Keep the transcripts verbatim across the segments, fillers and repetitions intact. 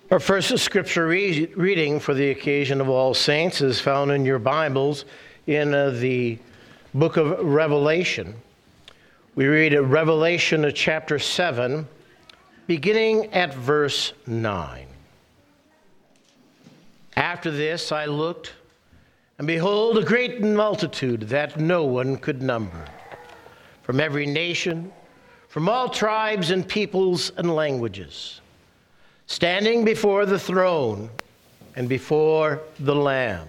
Our first scripture re- reading for the occasion of All Saints is found in your Bibles in uh, the book of Revelation. We read at Revelation uh, chapter seven, beginning at verse nine. After this I looked, and behold, a great multitude that no one could number, from every nation, from all tribes and peoples and languages, standing before the throne and before the Lamb,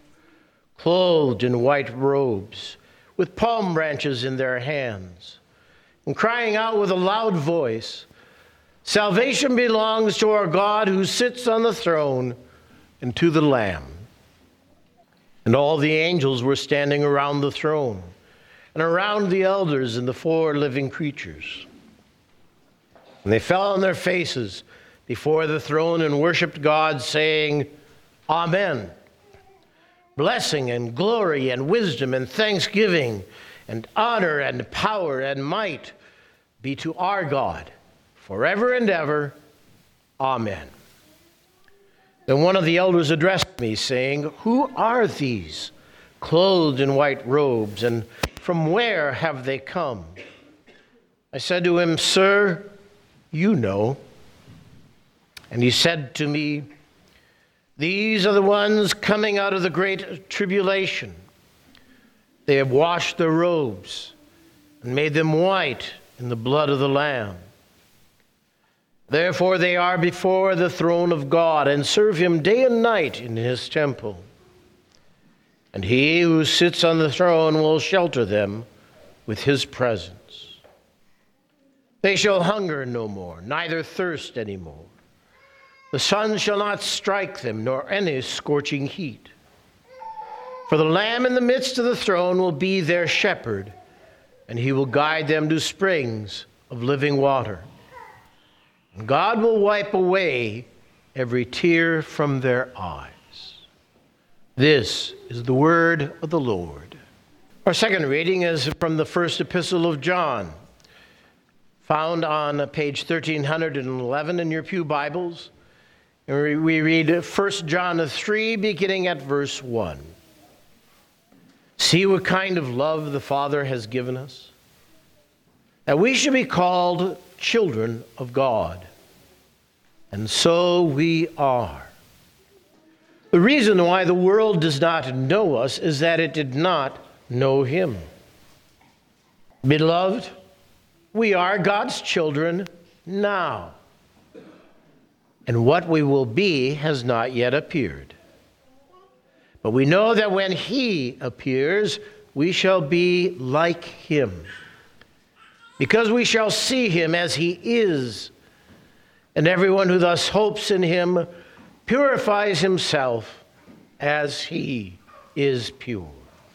clothed in white robes, with palm branches in their hands, and crying out with a loud voice, "Salvation belongs to our God who sits on the throne and to the Lamb." And all the angels were standing around the throne and around the elders and the four living creatures. And they fell on their faces before the throne and worshiped God, saying, "Amen. Blessing and glory and wisdom and thanksgiving and honor and power and might be to our God forever and ever. Amen." Then one of the elders addressed me, saying, "Who are these, clothed in white robes, and from where have they come?" I said to him, "Sir, you know." And he said to me, "These are the ones coming out of the great tribulation. They have washed their robes and made them white in the blood of the Lamb. Therefore they are before the throne of God and serve him day and night in his temple. And he who sits on the throne will shelter them with his presence. They shall hunger no more, neither thirst any more. The sun shall not strike them, nor any scorching heat. For the Lamb in the midst of the throne will be their shepherd, and he will guide them to springs of living water. And God will wipe away every tear from their eyes." This is the word of the Lord. Our second reading is from the first epistle of John, found on page thirteen eleven in your pew Bibles. And we read First John three, beginning at verse one. "See what kind of love the Father has given us, that we should be called children of God. And so we are. The reason why the world does not know us is that it did not know him. Beloved, we are God's children now. And what we will be has not yet appeared. But we know that when he appears, we shall be like him, because we shall see him as he is. And everyone who thus hopes in him purifies himself as he is pure."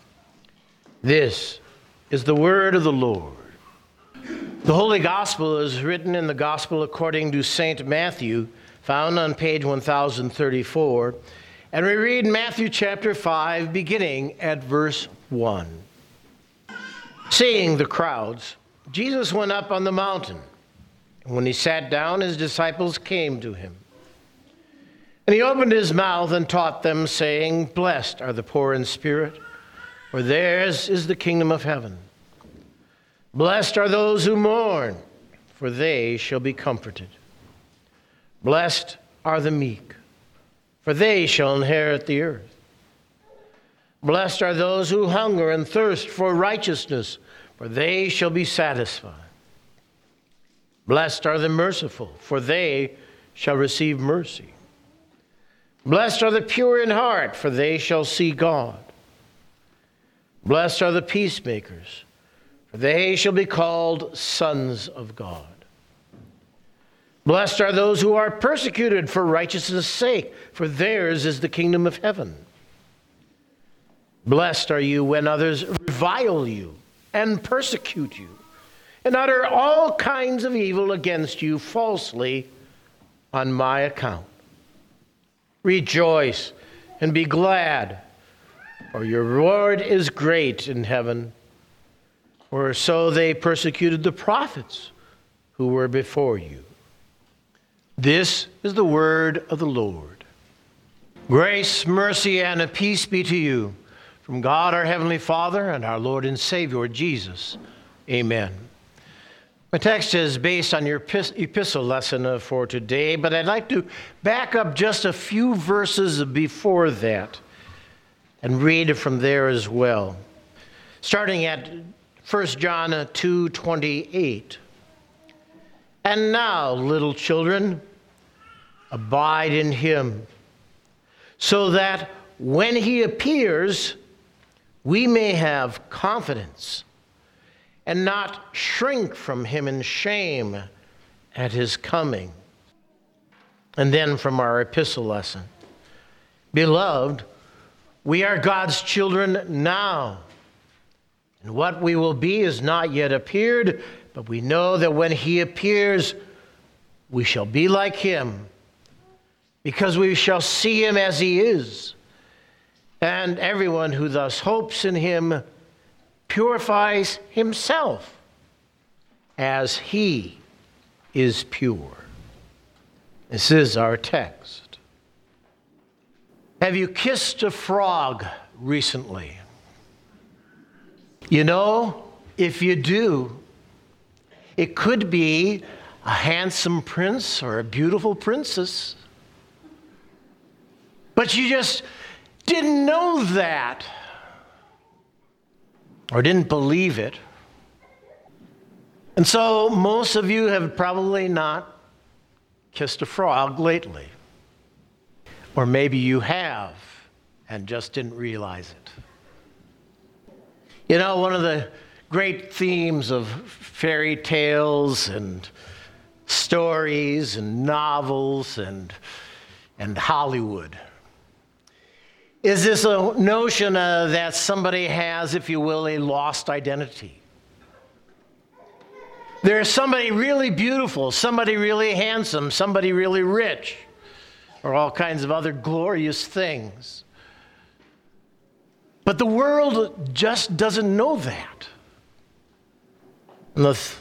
This is the word of the Lord. The Holy Gospel is written in the Gospel according to Saint Matthew, found on page one thousand thirty-four, and we read Matthew chapter five, beginning at verse one. Seeing the crowds, Jesus went up on the mountain, and when he sat down, his disciples came to him. And he opened his mouth and taught them, saying, "Blessed are the poor in spirit, for theirs is the kingdom of heaven. Blessed are those who mourn, for they shall be comforted. Blessed are the meek, for they shall inherit the earth. Blessed are those who hunger and thirst for righteousness, for they shall be satisfied. Blessed are the merciful, for they shall receive mercy. Blessed are the pure in heart, for they shall see God. Blessed are the peacemakers, for they shall be called sons of God. Blessed are those who are persecuted for righteousness' sake, for theirs is the kingdom of heaven. Blessed are you when others revile you and persecute you, and utter all kinds of evil against you falsely on my account. Rejoice and be glad, for your reward is great in heaven. For so they persecuted the prophets who were before you. This is the word of the Lord. Grace, mercy, and peace be to you from God our Heavenly Father and our Lord and Savior Jesus. Amen. My text is based on your epistle lesson for today, but I'd like to back up just a few verses before that and read from there as well. Starting at First John two twenty-eight. And now, little children, abide in him, so that when he appears, we may have confidence and not shrink from him in shame at his coming. And then from our epistle lesson. Beloved, we are God's children now. And what we will be is not yet appeared, but we know that when he appears, we shall be like him, because we shall see him as he is. And everyone who thus hopes in him purifies himself as he is pure. This is our text. Have you kissed a frog recently? You know, if you do, it could be a handsome prince or a beautiful princess. But you just didn't know that, or didn't believe it. And so most of you have probably not kissed a frog lately. Or maybe you have and just didn't realize it. You know, one of the great themes of fairy tales and stories and novels and, and Hollywood is this a notion uh, that somebody has, if you will, a lost identity. There's somebody really beautiful, somebody really handsome, somebody really rich, or all kinds of other glorious things. But the world just doesn't know that. And the th-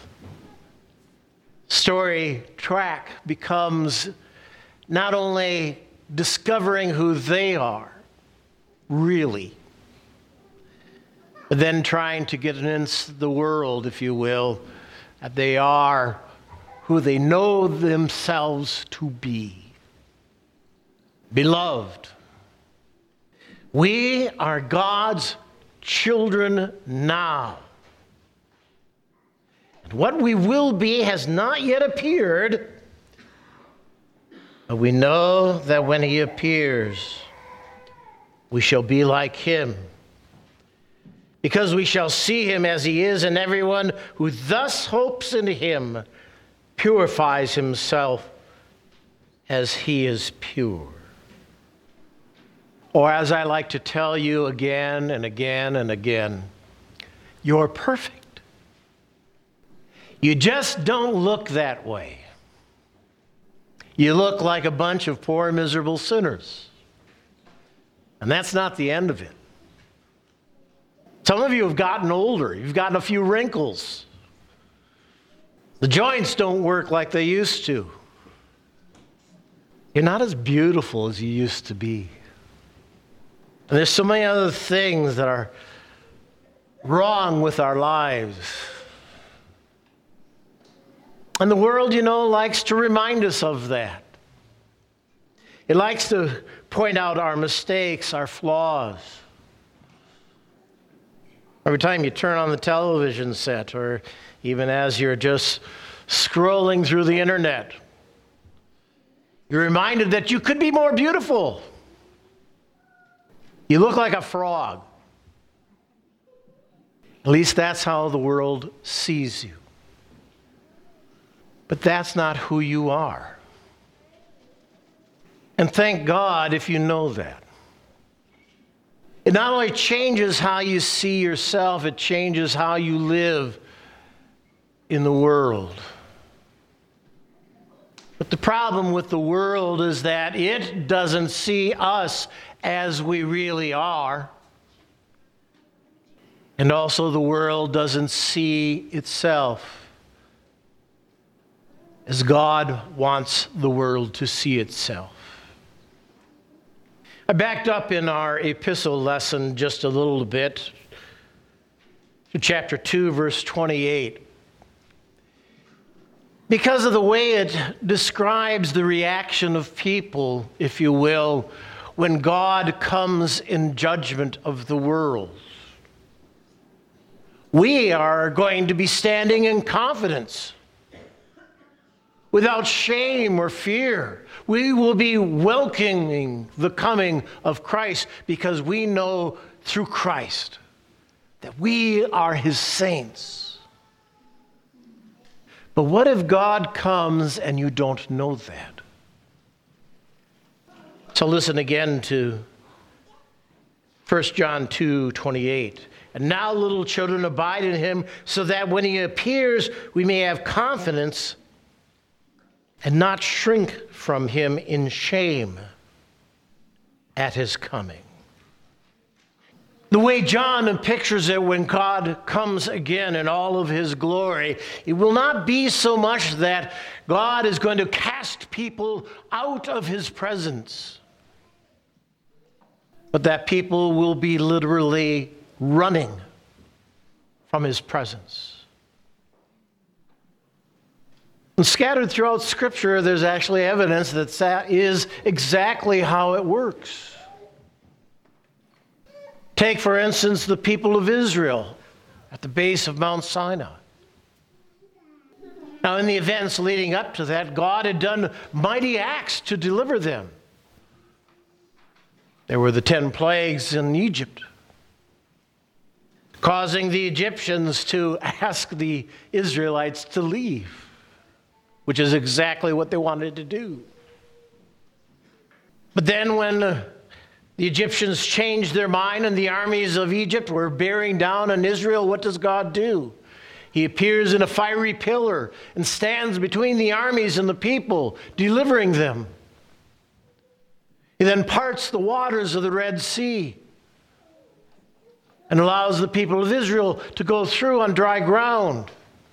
story track becomes not only discovering who they are, really, but then trying to get into the world, if you will, that they are who they know themselves to be. Beloved, we are God's children now. And what we will be has not yet appeared, but we know that when he appears, we shall be like him, because we shall see him as he is, and everyone who thus hopes in him purifies himself as he is pure. Or as I like to tell you again and again and again, you're perfect. You just don't look that way. You look like a bunch of poor, miserable sinners. And that's not the end of it. Some of you have gotten older. You've gotten a few wrinkles. The joints don't work like they used to. You're not as beautiful as you used to be. And there's so many other things that are wrong with our lives. And the world, you know, likes to remind us of that. It likes to point out our mistakes, our flaws. Every time you turn on the television set, or even as you're just scrolling through the internet, you're reminded that you could be more beautiful. You look like a frog. At least that's how the world sees you. But that's not who you are. And thank God if you know that. It not only changes how you see yourself, it changes how you live in the world. But the problem with the world is that it doesn't see us as we really are. And also the world doesn't see itself as God wants the world to see itself. I backed up in our epistle lesson just a little bit to chapter two, verse twenty-eight. Because of the way it describes the reaction of people, if you will, when God comes in judgment of the world. We are going to be standing in confidence, without shame or fear. We will be welcoming the coming of Christ because we know through Christ that we are his saints. But what if God comes and you don't know that? So listen again to First John two twenty-eight. And now, little children, abide in him, so that when he appears, we may have confidence and not shrink from him in shame at his coming. The way John pictures it when God comes again in all of his glory, it will not be so much that God is going to cast people out of his presence, but that people will be literally running from his presence. And scattered throughout Scripture, there's actually evidence that that is exactly how it works. Take, for instance, the people of Israel at the base of Mount Sinai. Now, in the events leading up to that, God had done mighty acts to deliver them. There were the ten plagues in Egypt, causing the Egyptians to ask the Israelites to leave, which is exactly what they wanted to do. But then when uh, the Egyptians changed their mind and the armies of Egypt were bearing down on Israel, what does God do? He appears in a fiery pillar and stands between the armies and the people, delivering them. He then parts the waters of the Red Sea and allows the people of Israel to go through on dry ground.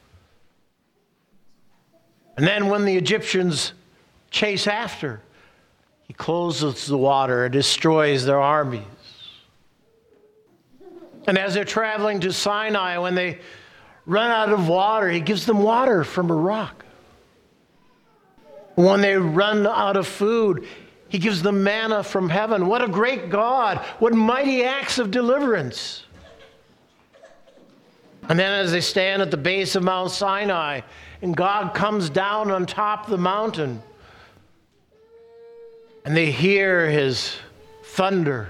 And then when the Egyptians chase after, he closes the water and destroys their armies. And as they're traveling to Sinai, when they run out of water, he gives them water from a rock. When they run out of food, he gives them manna from heaven. What a great God! What mighty acts of deliverance! And then as they stand at the base of Mount Sinai, and God comes down on top of the mountain, and they hear his thunder,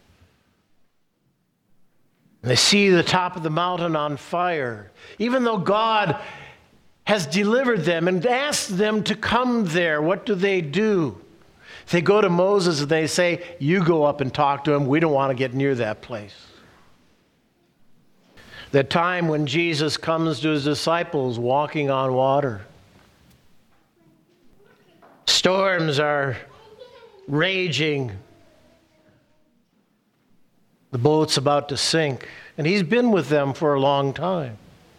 and they see the top of the mountain on fire. Even though God has delivered them and asked them to come there, what do they do? They go to Moses and they say, you go up and talk to him. We don't want to get near that place. That time when Jesus comes to his disciples walking on water. Storms are raging. The boat's about to sink. And he's been with them for a long time.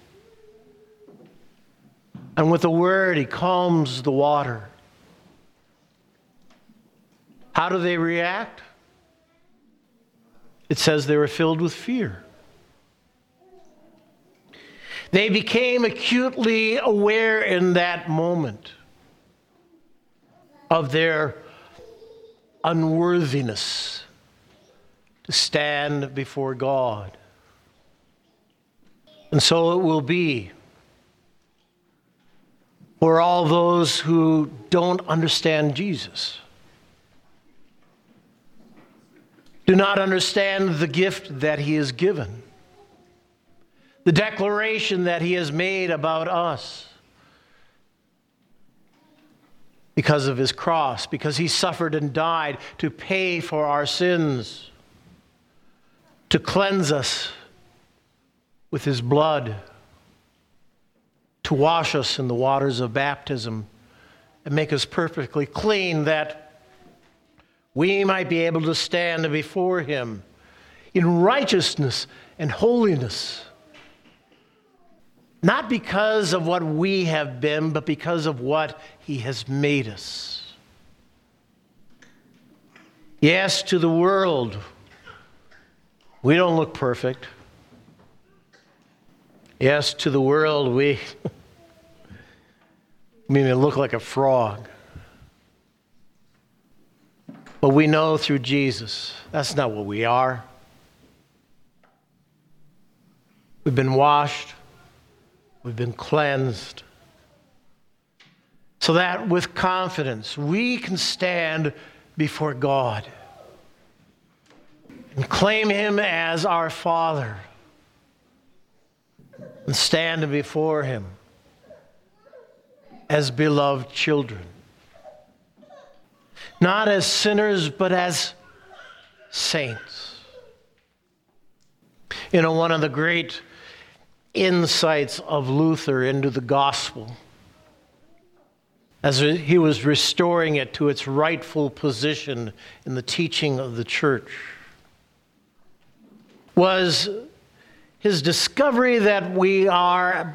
And with a word, he calms the water. How do they react? It says they were filled with fear. They became acutely aware in that moment of their unworthiness to stand before God. And so it will be for all those who don't understand Jesus, do not understand the gift that he has given, the declaration that he has made about us because of his cross, because he suffered and died to pay for our sins, to cleanse us with his blood, to wash us in the waters of baptism and make us perfectly clean, that we might be able to stand before him in righteousness and holiness. Not because of what we have been, but because of what he has made us. Yes, to the world, we don't look perfect. Yes, to the world, we, we may look like a frog. But we know through Jesus, that's not what we are. We've been washed. We've been cleansed. So that with confidence, we can stand before God and claim him as our Father and stand before him as beloved children. Not as sinners, but as saints. You know, one of the great insights of Luther into the gospel, as he was restoring it to its rightful position in the teaching of the church, was his discovery that we are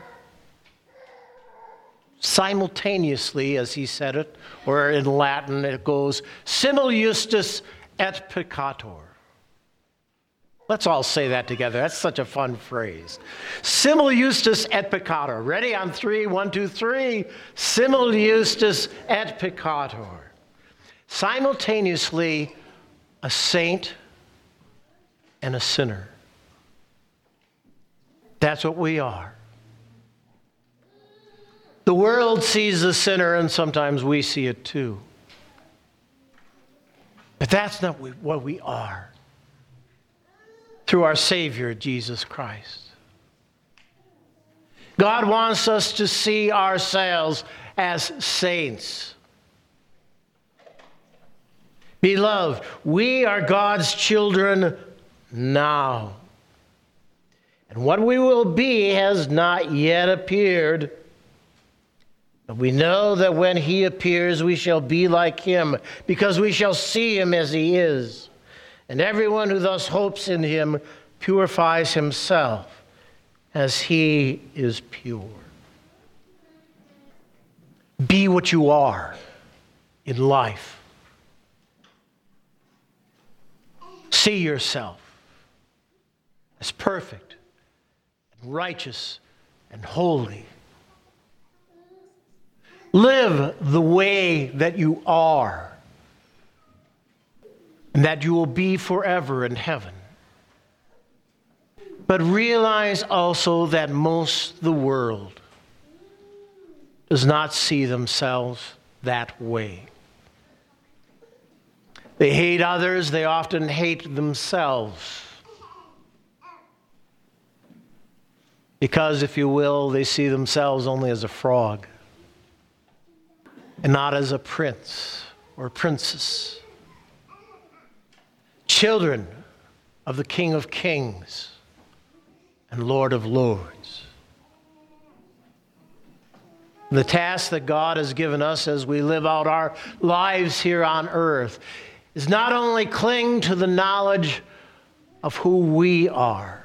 simultaneously, as he said it, or in Latin it goes, simul justus et peccator. Let's all say that together. That's such a fun phrase. Simul justus et peccator. Ready? On three. One, two, three. Simul justus et peccator. Simultaneously, a saint and a sinner. That's what we are. The world sees the sinner, and sometimes we see it too. But that's not what we are. Through our Savior, Jesus Christ. God wants us to see ourselves as saints. Beloved, we are God's children now. And what we will be has not yet appeared. But we know that when he appears, we shall be like him, because we shall see him as he is. And everyone who thus hopes in him purifies himself as he is pure. Be what you are in life. See yourself as perfect and righteous and holy. Live the way that you are, and that you will be forever in heaven. But realize also that most of the world does not see themselves that way. They hate others, they often hate themselves. Because, if you will, they see themselves only as a frog and not as a prince or princess. Children of the King of Kings and Lord of Lords. The task that God has given us as we live out our lives here on earth is not only cling to the knowledge of who we are,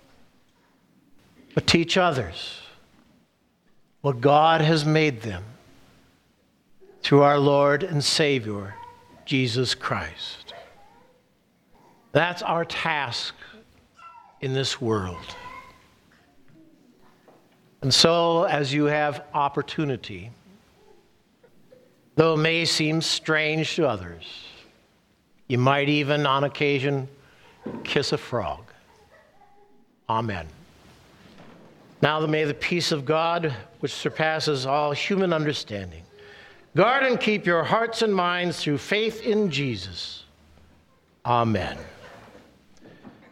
but teach others what God has made them through our Lord and Savior, Jesus Christ. That's our task in this world. And so, as you have opportunity, though it may seem strange to others, you might even, on occasion, kiss a frog. Amen. Now may the peace of God, which surpasses all human understanding, guard and keep your hearts and minds through faith in Jesus. Amen.